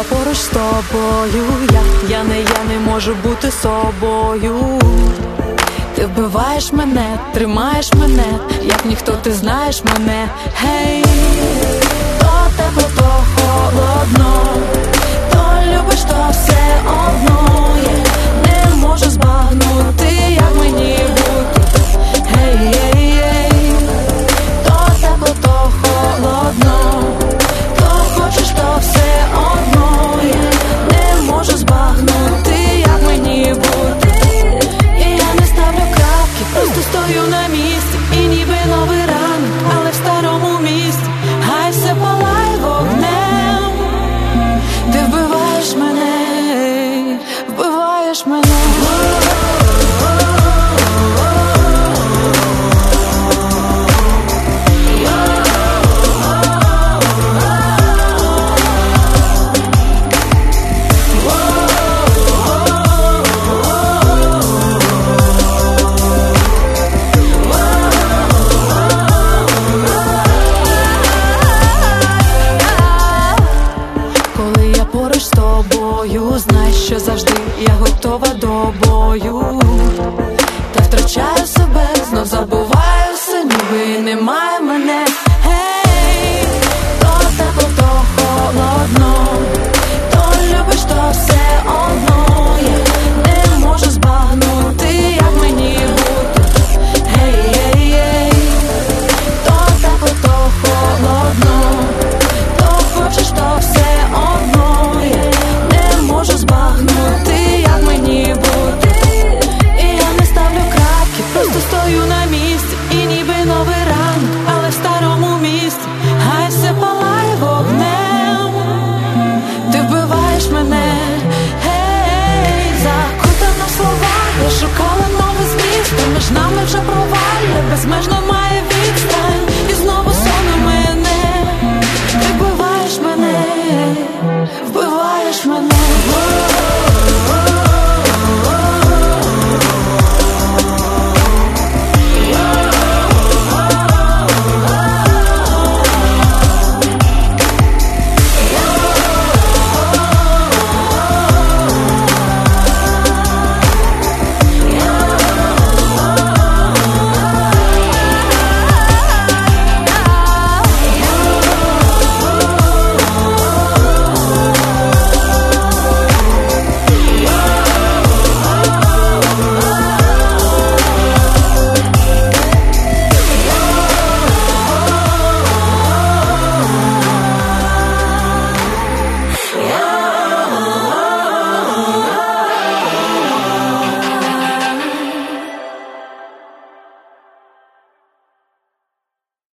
я поруч з тобою, я не можу бути собою. Ти вбиваєш мене, тримаєш мене, як ніхто ти знаєш мене. Гей, то тепло, то холодно, то любиш, то все одно. Я не можу збагнути, як мені бути. Гей, ей, ей, то тепло, то холодно, то хочеш, то все одно. Я не можу збагнути, як мені бути. Просто стою на місці, і ніби новий ранок, але в старому місті хай все палає вогнем. Ти вбиваєш мене, вбиваєш мене. Знай, що завжди я готова до бою. Та втрачаю себе, знов забуваю все, ніби немає мене. Гей, то тепло, то холодно, то любиш, то все одно. Я не можу збагнути, як мені бути. Гей, ей, ей, то тепло, то холодно, то хочеш, то все одно. Можу збагнути, як мені бути. І я не ставлю крапки, просто стою на місці, і ніби новий ранок, але в старому місті хай все палає вогнем. Ти вбиваєш мене, гей, закутана в слова. Я шукала новий зміст, та між нами вже провалля безмежно має